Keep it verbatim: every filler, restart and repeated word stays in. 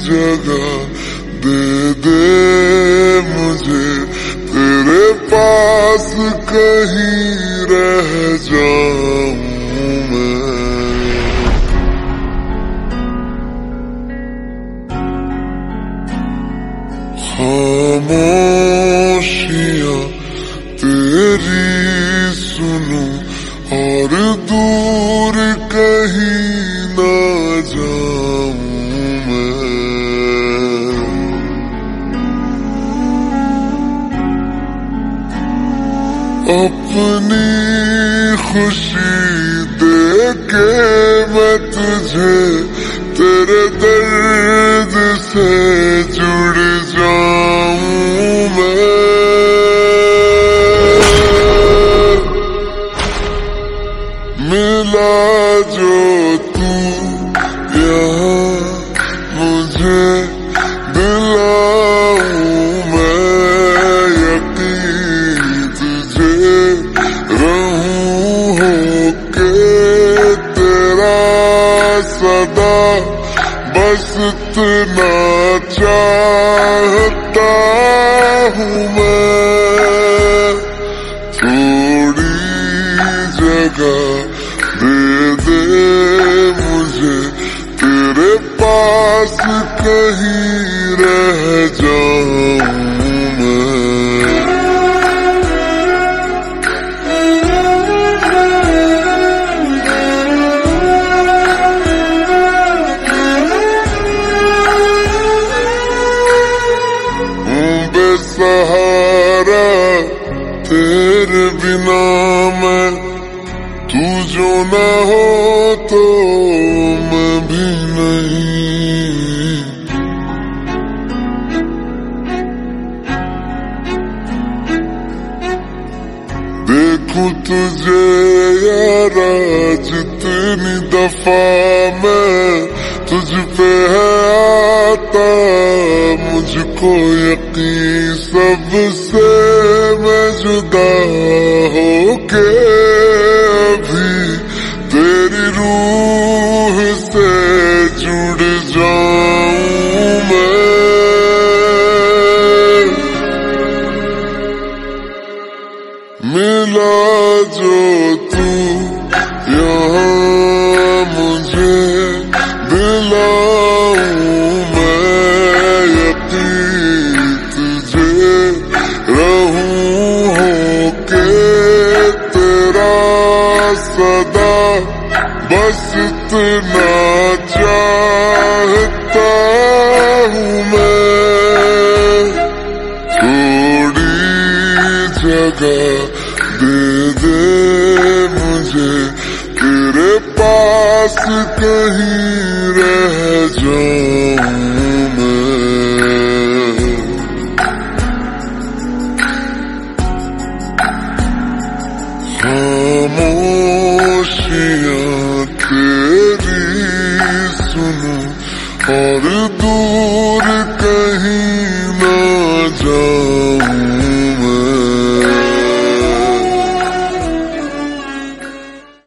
जगह दे दे मुझे, तेरे पास कहीं रह जाऊं मैं। खामोशियां तेरी सुनूं और दूर कहीं ना जाऊं मैं। अपनी खुशी दे के मैं तुझे तेरे दर्द से जुड़ जाऊं मैं। मिला जो तू यहाँ मुझे दिलाऊं मैं यकीन तुझे रहूं होके तेरा सदा, बस इतना चाहता हूँ मैं। थोड़ी जगह दे दे मुझे, तेरे पास कहीं रह जाऊं मैं। बेसहारा तेरे बिना मैं, तू जो ना हो तो मैं भी नहीं। देखूं तुझे यारा जितनी दफा मैं तुझ पे है आता, मुझको यकीन सबसे मैं जुदा होके अभी तेरी रूह से जुड़ जाऊं मैं। मिला जो तू यहाँ मुझे दिलाऊं मैं यकीन तुझे रहूं होके तेरा सदा, बस इतना चाहता हूँ मैं। थोड़ी जगह दे दे मुझे, तेरे पास कहीं रह जाऊं मैं। खामोशियां तेरी सुनूं और दूर